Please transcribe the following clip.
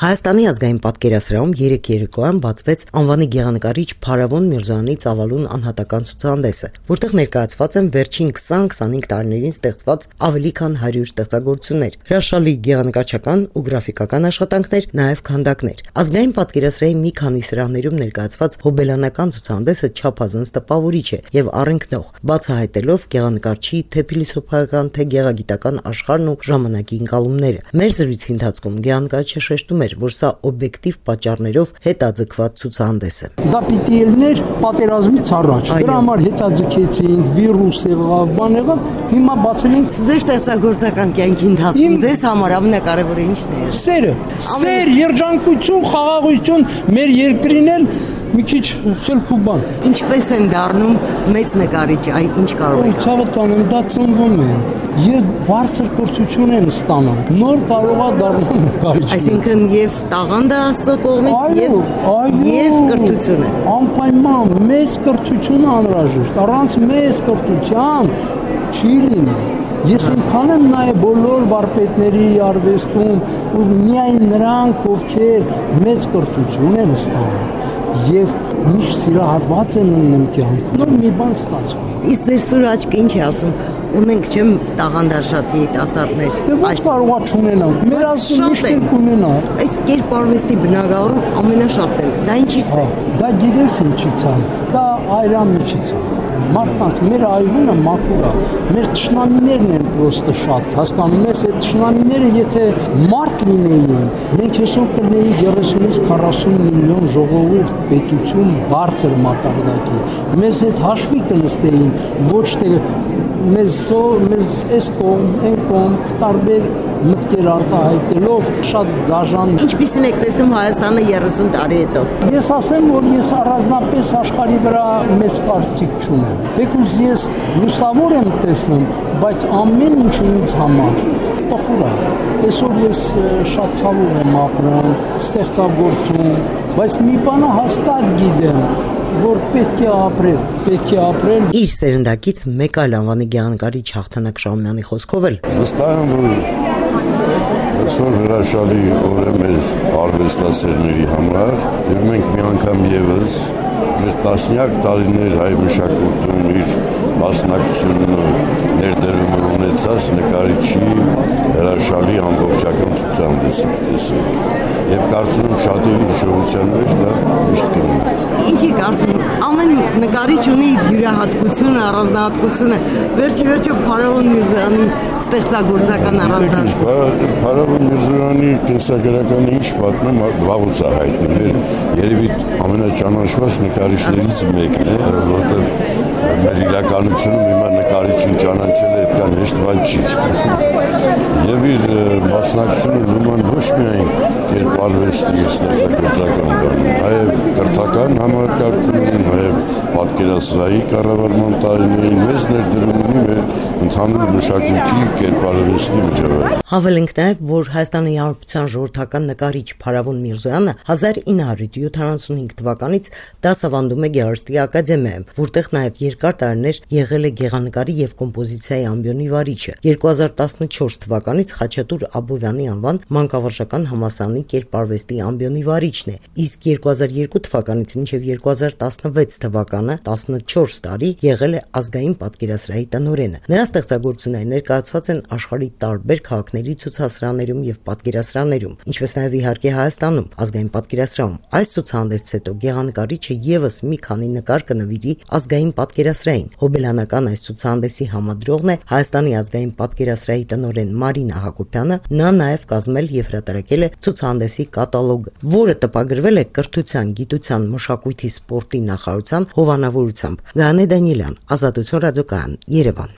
Հայաստանի ազգային պատկերասրահում 3 երեկոյան բացվեց անվանի գեղանկարիչ Փարավոն Միրզոյանի ծավալուն անհատական ցուցահանդեսը, որտեղ ներկայացված են վերջին 20-25 տարիներին ստեղծված ավելի քան 100 ստեղծագործություններ, հրաշալի գեղանկարչական ու գրաֆիկական աշխատանքներ, նաև քանդակներ։ Ազգային պատկերասրահի մի քանի սրահներում ներկայացված հոբելյանական ցուցահանդեսը չափազանց տպավորիչ է եւ առընկնող, բացահայտելով գեղանկարչի թե փիլիսոփայական, թե գեղագիտական աշխարհն ու ժամանակի ընկալումները։ Մեր զրույցի ընթացքում գեղանկարիչը շեշտում էր, որ սա օբյեկտիվ պատճառներով հետաձգված ցուցահանդես է։ Դա պիտի ելներ պատերազմից առաջ։ Դրա համար հետաձգեցինք, վիրուս եղավ, բան եղավ, հիմա բացել ենք։ Ձեր ստեղծագործական կյանքի ընթացքում ձեզ համար ամենակարևորը ի՞նչն է։ Սերը, երջանկություն, խաղաղություն, մեր երկրին էլ մի քիչ խելք ու բան։ Ինչպես են դառնում մեծ նկարիչ, ինչ կարող եք։ Ցավը տանեմ, դա ծնվում է եւ բարձր կրթություն են ստանում։ Նոր կարողա դառնալ նկարիչ։ Այսինքն եւ տաղանդը Աստծո կողմից եւ կրթությունը։ Անպայման մեծ կրթություն անհրաժեշտ։ Առանց մեծ կրթության չի լինի։ Ես ինքան եմ նայ բոլոր վարպետների արվեստում ու միայն նրանք, ովքեր մեծ կրթություն են ստանում եւ միշտ սիրահարված են ունենում կյանք։ Նոր մի բան ստացվում։ Իսկ ձեր սուր աչքը ինչ է ասում։ Ունենք չեմ տաղանդաշատ երիտասարդներ։ Դե ոչ կարողա չունենալ։ Մեր ազգը միշտ կունենա։ Այս կերպարվեստի բնագավառում ամենաշատն է։ Դա ինչից է։ Դա գիտես ինչից է։ Դա այրան միջից է։ Մարդկանց մեր այրունը մաքուր է։ Մեր թշնամիներն են պրոստը շատ։ Հասկանում ես, այդ թշնամիները եթե մարդ լինեին, մենք այսօր կլինեինք 30-ից 40 միլիոն ժողովուրդ, պետություն, բարձր մակարդակի։ Մեզ հետ հաշվի կնստեին, ոչ թե մեզ այս կողմ, այն կողմ տարբեր մտքեր արտահայտելով շատ դաժան։ Ինչպիսին եք տեսնում Հայաստանը 30 տարի հետո։ Ես ասեմ, որ ես առանձնապես աշխարհի վրա մեծ կարծիք չունեմ։ Թեկուզ ես լուսավոր եմ տեսնում, բայց ամեն ինչ ինձ համար տխուր է։ Այսօր ես շատ ցավով եմ ապրում, ստեղծագործում, բայց մի բանը հաստատ գիտեմ, որ պետք է ապրել։ Իր սերնդակից մեկ այլ անվանի գեղանկարիչ Հաղթանակ Շահումյանի խոսքով էլ վստահ եմ, որ այսօր հրաշալի օր է մեր արվեստասերների համար եւ մենք մի անգամ եւս մեր տասնյակ տարիներ հայ մշակույթում իր մասնակցությունը ներդրումը ունեցած նկարիչի հրաշալի ամբողջական ցուցահանդեսը կտեսնենք եւ կարծում եմ շատերի հիշողության մեջ դա միշտ կմնա։ Ինչի կարծում ամեն նկարիչ ունի յուրահատկությունը, առանձնահատկությունը։ Վերջի Փարավոն Միրզոյանի ստեղծագործական առանձնահատկությունը։ Փարավոն Միրզոյանի կենսագրականը ինչ պատմեմ, վաղուց է հայտնի։ Երևի ամենաճանաչված նկարիչներից մեկն է, որովհետեւ մեր իրականությունում հիմա նկարիչին ճանաչել է այդքան հեշտ բան չի։ Եվ իր մասնակցությունը լուման ոչ միայն կերպարվեստի ստեղծագործական բան, այլ կրթական համակարգում, նաև պատկերասրահի կառավարման տարիներին մեծ ներդրում ունի մեր ընդհանուր մշակույթի կերպարվեստի միջավայրում։ Հավելենք նաև, որ Հայաստանի Հանրապետության ժողովրդական նկարիչ Փարավոն Միրզոյանը 1975 թվականից դասավանդում է Գեղարվեստի ակադեմիայում, որտեղ նաև երկար տարիներ եղել է գեղանկարի եւ կոմպոզիցիայի ամբիոնի վարիչը։ 2014 թվականից Խաչատուր Աբովյանի անվան մանկավարժական համալսարանի կերպարվեստի ամբիոնի վարիչն է, իսկ 2002 թվականից մինչև 2016 թվականը 14 տարի եղել է ազգային պատկերասրահի տնօրենը։ Նրա ստեղծագործությունները ներկայացված են աշխարհի տարբեր քաղաքների ցուցասրահներում եւ պատկերասրահներում, ինչպես նաեւ իհարկե Հայաստանում ազգային պատկերասրահում։ Այս ցուցահանդեսից հետո գեղանկարիչը եւս մի քանի նկար կնվիրի ազգային պատկերասրահին։ Հոբելյանական այս ցուցահանդեսի համադրողն է Հայաստանի ազգային պատկերասրահի տնօրեն Մարինա Հակոբյանը։ Նա նաեւ կազմել եւ հրատարակել է ցուցահանդեսի կատալոգը, որը տպագրվել է Կրթության, գիտության, մշակույթի, սպորտի նախարարության հովանավորությամբ։ Գայանե Դանիելյան, Ազատություն ռադիոկայան, Երևան։